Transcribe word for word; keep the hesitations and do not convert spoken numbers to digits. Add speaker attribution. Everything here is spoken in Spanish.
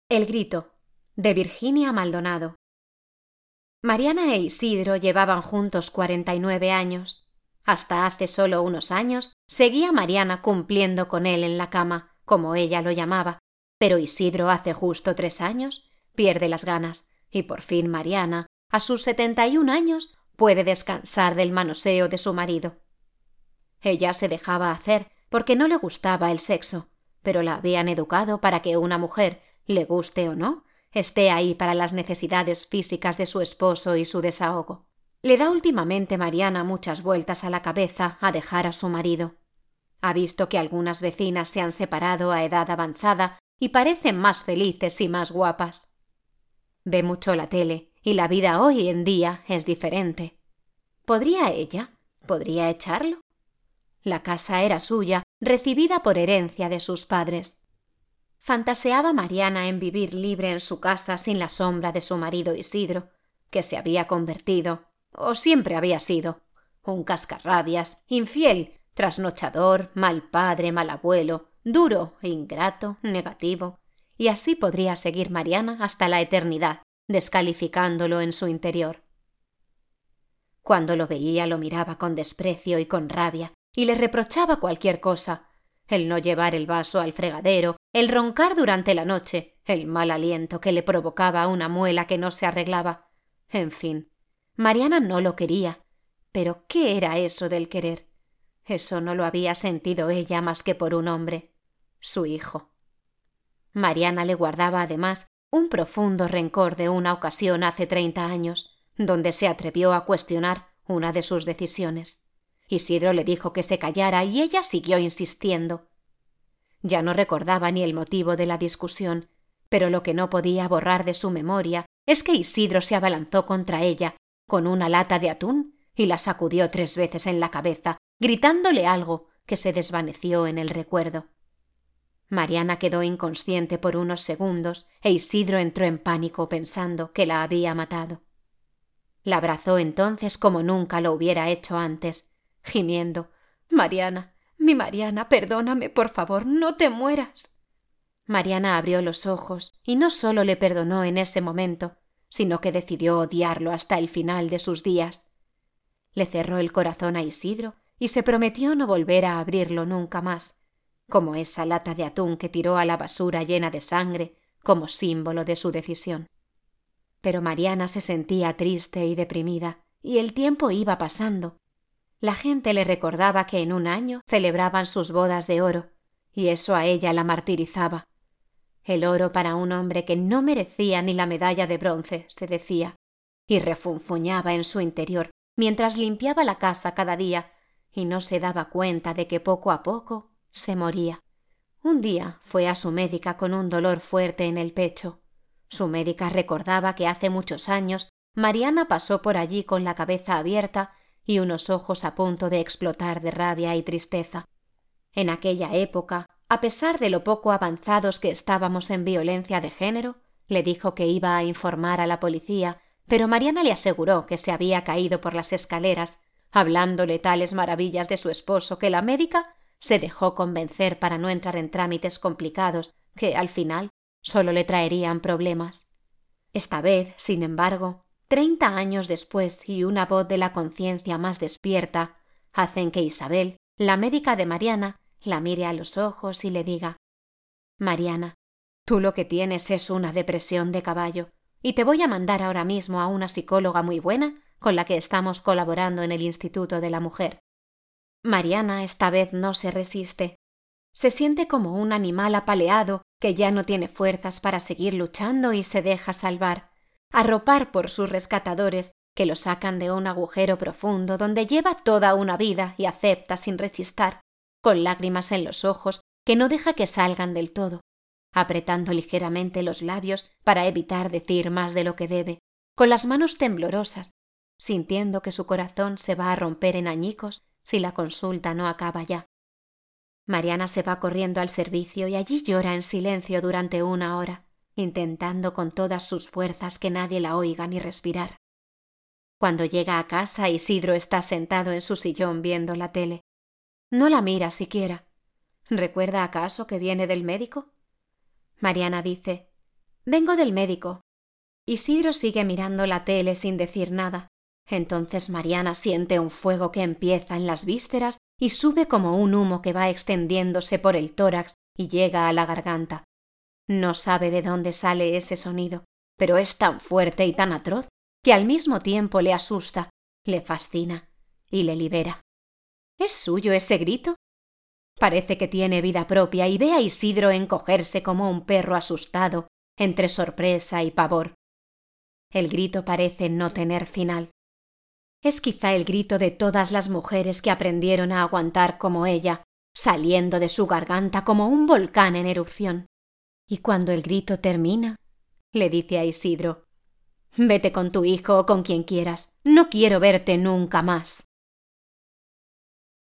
Speaker 1: El grito, de Virginia Maldonado. Mariana e Isidro llevaban juntos cuarenta y nueve años. Hasta hace solo unos años seguía Mariana cumpliendo con él en la cama, como ella lo llamaba, pero Isidro hace justo tres años pierde las ganas y por fin Mariana, a sus setenta y un años, puede descansar del manoseo de su marido. Ella se dejaba hacer porque no le gustaba el sexo, pero la habían educado para que una mujer, le guste o no, esté ahí para las necesidades físicas de su esposo y su desahogo. Le da últimamente Mariana muchas vueltas a la cabeza a dejar a su marido. Ha visto que algunas vecinas se han separado a edad avanzada y parecen más felices y más guapas. Ve mucho la tele y la vida hoy en día es diferente. ¿Podría ella? ¿Podría echarlo? La casa era suya, recibida por herencia de sus padres. Fantaseaba Mariana en vivir libre en su casa sin la sombra de su marido Isidro, que se había convertido, o siempre había sido, un cascarrabias, infiel, trasnochador, mal padre, mal abuelo, duro, ingrato, negativo, y así podría seguir Mariana hasta la eternidad, descalificándolo en su interior. Cuando lo veía lo miraba con desprecio y con rabia, y le reprochaba cualquier cosa, el no llevar el vaso al fregadero, el roncar durante la noche, el mal aliento que le provocaba una muela que no se arreglaba. En fin, Mariana no lo quería. Pero ¿qué era eso del querer? Eso no lo había sentido ella más que por un hombre, su hijo. Mariana le guardaba además un profundo rencor de una ocasión hace treinta años, donde se atrevió a cuestionar una de sus decisiones. Isidro le dijo que se callara y ella siguió insistiendo. Ya no recordaba ni el motivo de la discusión, pero lo que no podía borrar de su memoria es que Isidro se abalanzó contra ella con una lata de atún y la sacudió tres veces en la cabeza, gritándole algo que se desvaneció en el recuerdo. Mariana quedó inconsciente por unos segundos e Isidro entró en pánico pensando que la había matado. La abrazó entonces como nunca lo hubiera hecho antes, gimiendo: «Mariana, mi Mariana, perdóname, por favor, no te mueras». Mariana abrió los ojos y no solo le perdonó en ese momento, sino que decidió odiarlo hasta el final de sus días. Le cerró el corazón a Isidro y se prometió no volver a abrirlo nunca más, como esa lata de atún que tiró a la basura llena de sangre como símbolo de su decisión. Pero Mariana se sentía triste y deprimida, y el tiempo iba pasando. La gente le recordaba que en un año celebraban sus bodas de oro, y eso a ella la martirizaba. El oro para un hombre que no merecía ni la medalla de bronce, se decía, y refunfuñaba en su interior mientras limpiaba la casa cada día y no se daba cuenta de que poco a poco se moría. Un día fue a su médica con un dolor fuerte en el pecho. Su médica recordaba que hace muchos años Mariana pasó por allí con la cabeza abierta y unos ojos a punto de explotar de rabia y tristeza. En aquella época, a pesar de lo poco avanzados que estábamos en violencia de género, le dijo que iba a informar a la policía, pero Mariana le aseguró que se había caído por las escaleras, hablándole tales maravillas de su esposo que la médica se dejó convencer para no entrar en trámites complicados que, al final, solo le traerían problemas. Esta vez, sin embargo, treinta años después y una voz de la conciencia más despierta, hacen que Isabel, la médica de Mariana, la mire a los ojos y le diga: «Mariana, tú lo que tienes es una depresión de caballo, y te voy a mandar ahora mismo a una psicóloga muy buena con la que estamos colaborando en el Instituto de la Mujer». Mariana esta vez no se resiste. Se siente como un animal apaleado que ya no tiene fuerzas para seguir luchando y se deja salvar, arropar por sus rescatadores que lo sacan de un agujero profundo donde lleva toda una vida y acepta sin rechistar, con lágrimas en los ojos que no deja que salgan del todo, apretando ligeramente los labios para evitar decir más de lo que debe, con las manos temblorosas, sintiendo que su corazón se va a romper en añicos si la consulta no acaba ya. Mariana se va corriendo al servicio y allí llora en silencio durante una hora, intentando con todas sus fuerzas que nadie la oiga ni respirar. Cuando llega a casa, Isidro está sentado en su sillón viendo la tele. No la mira siquiera. ¿Recuerda acaso que viene del médico? Mariana dice: Vengo del médico. Isidro sigue mirando la tele sin decir nada. Entonces Mariana siente un fuego que empieza en las vísceras y sube como un humo que va extendiéndose por el tórax y llega a la garganta. No sabe de dónde sale ese sonido, pero es tan fuerte y tan atroz que al mismo tiempo le asusta, le fascina y le libera. ¿Es suyo ese grito? Parece que tiene vida propia y ve a Isidro encogerse como un perro asustado entre sorpresa y pavor. El grito parece no tener final. Es quizá el grito de todas las mujeres que aprendieron a aguantar como ella, saliendo de su garganta como un volcán en erupción. Y cuando el grito termina, le dice a Isidro: «Vete con tu hijo o con quien quieras, no quiero verte nunca más».